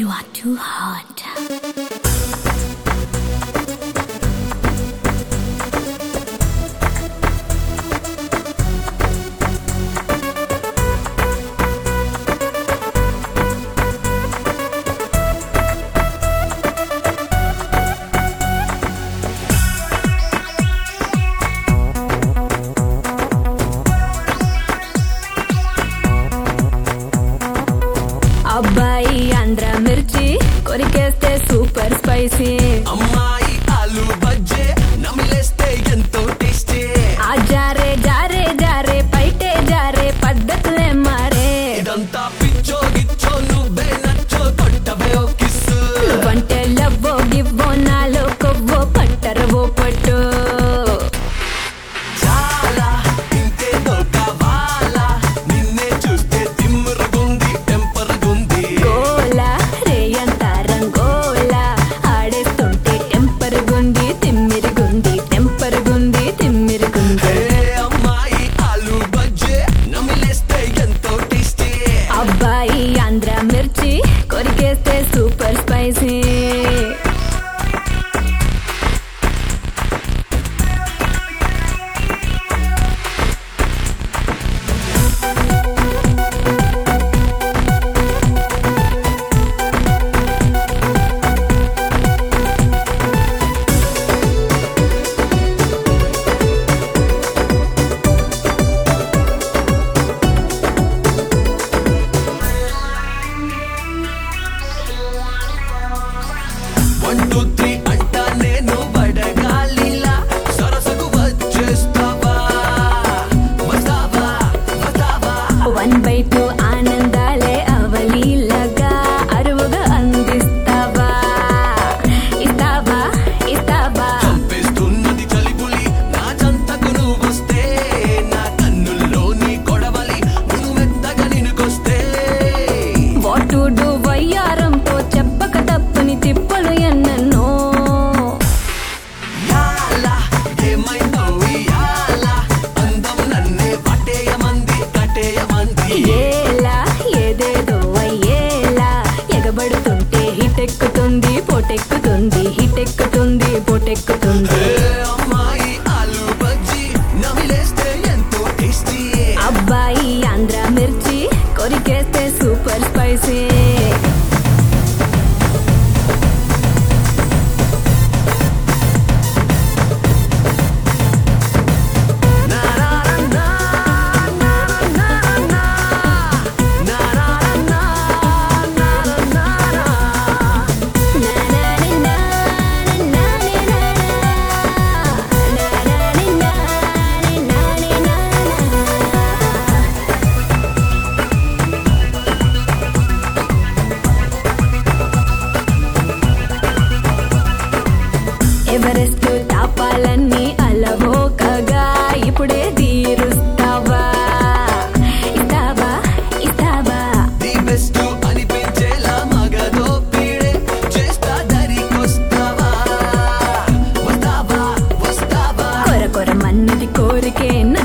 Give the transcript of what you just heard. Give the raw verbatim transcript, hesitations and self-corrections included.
You are too hot. అబ్బాయి ఆంధ్ర మిర్చి కొరికేస్తే సూపర్ స్పైసీ, అమ్మాయి ఆలు బజ్జే నమిలేస్తే ఎంతో టేస్టీ. ఆ జారే జారే జారే పైటే జారే పద్ధతులే మారే. ఇదంతా పిచ్చో గిచ్చో నువ్వే నచ్చో కొట్టవే ఓ కిస్సు. నువ్వంటే లవ్వో గివ్వో నాలో కొవ్వో పట్టరవో పట్టు. చాలా ఇంకేదో కావాలా, నిన్నే చూస్తే తిమ్మురుగుంది టెంపరుగుంది. గోలా రేయంత రంగోలా ఆడేస్తుంటే టెంపరుగుంది తిమ్మిరుగుంది టెంపరుగుంది తిమ్మిరుగుంది. హే అమ్మాయి ఆలు బజ్జే నమిలేస్తే ఎంతో టేస్టీ. అబ్బాయి ఆంధ్ర మిర్చి కొరికేస్తే super spicy. One two three అంటా నేను వడగాలిలా సరసకు వచ్చేస్తావా వస్తావా వస్తావా. వన్ బై టూ ఆనందాలే అవలీలగా అరువుగా అందిస్తావా ఇస్తావా ఇస్తావా. చంపేస్తున్నది చలిపులి నా జంతకు నువ్వొస్తే, నా కన్నుల్లోని కొడవలి నువ్వు మెత్తగా నినుకొస్తే. వాట్ టు డు వయ్యారంతో చెప్పక తప్పని తిప్పలు ఎన్నెన్నో. యాలా ఏమైందో ఇయాలా, అందం నన్నే పట్టేయమంది కట్టేయమంది. ఏలా ఏదేదో అయ్యేలా ఎగబడుతుంటే హిటెక్కుతుంది పోటెక్కుతుంది హిటెక్కుతుంది పోటెక్కుతుంది. హే అమ్మాయి ఆలు బజ్జీ నమిలేస్తే ఎంతో టేస్టీ. అబ్బాయి ఆంధ్ర మిర్చి కొరికేస్తే సూపర్ స్పైసీ. నా నా నా నా నా నా నా నా నా నా నా. ఎవరెస్ట్ తాపాలన్నీ అలవోకగా ఇప్పుడే తీరుస్తావా ఇస్తావా ఇస్తావా. ది బెస్ట్ అనిపించేలా మగదో పీడే చేస్తా దరికొస్తావా వస్తావా వస్తావా. కొర కొర మన్నది కోరికే